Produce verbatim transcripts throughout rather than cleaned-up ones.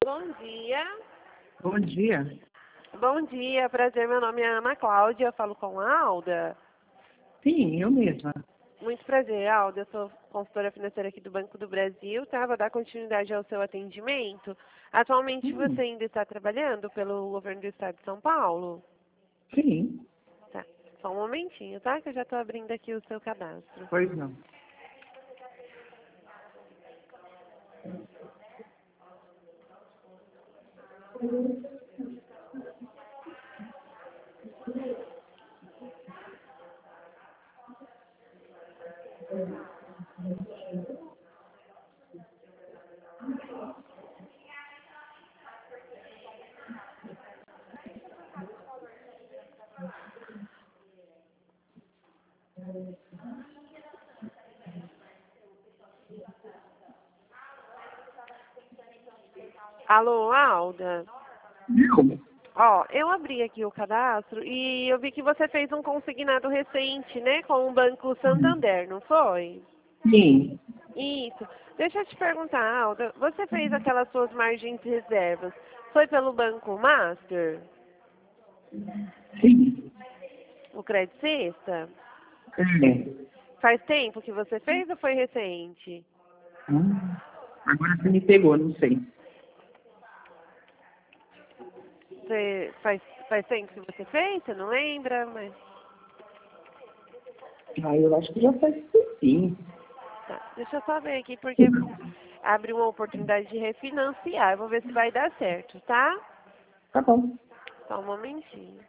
Bom dia. Bom dia. Bom dia, prazer. Meu nome é Ana Cláudia, eu falo com a Alda. Sim, eu mesma. Muito prazer, Alda. Eu sou consultora financeira aqui do Banco do Brasil, tá? Vou dar continuidade ao seu atendimento. Atualmente Hum, você ainda está trabalhando pelo governo do estado de São Paulo? sim, Tá. Só um momentinho, tá? Que eu já estou abrindo aqui o seu cadastro. pois não. Alô, Alda? Não. Ó, eu abri aqui o cadastro e eu vi que você fez um consignado recente, né? Com o Banco Santander, não foi? Sim, Isso. Deixa eu te perguntar, Alda, você fez aquelas suas margens de reservas, foi pelo Banco Master, sim. o Credit Sexta? É. Faz tempo que você fez ou foi recente? Hum, agora você me pegou, não sei. Você, faz, faz tempo que você fez? Você não lembra? Mas, Ah, eu acho que já faz sim. tá. Deixa eu só ver aqui, porque abre uma oportunidade de refinanciar. Eu vou ver se vai dar certo, tá? Tá bom. Só um momentinho.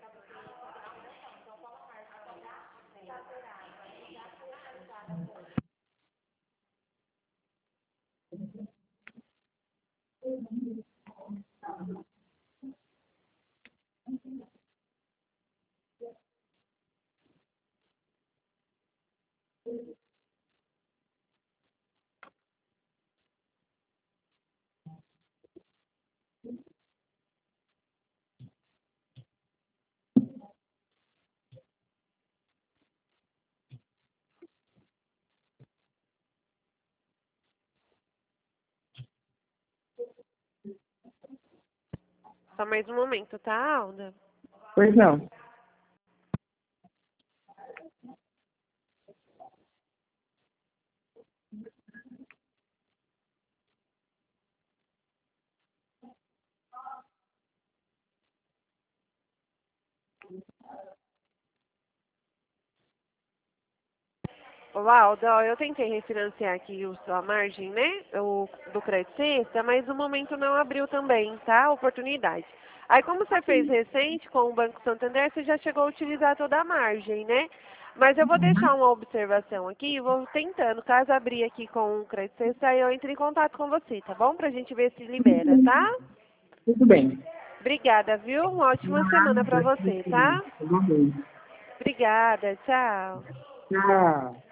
Só mais um momento, tá, Alda? Pois não. Ô, Alda, ó, eu tentei refinanciar aqui o sua margem, né? O do Credit Sexta, mas no momento não abriu também, tá? A oportunidade. Aí, como você fez recente com o Banco Santander, você já chegou a utilizar toda a margem, né? Mas eu vou deixar uma observação aqui e vou tentando. Caso abrir aqui com o Credit Sexta, aí eu entro em contato com você, tá bom? Pra gente ver se libera, tá? Tudo bem. Obrigada, viu? Uma ótima semana pra você, tá? Tudo bem. Obrigada, tchau. Tchau.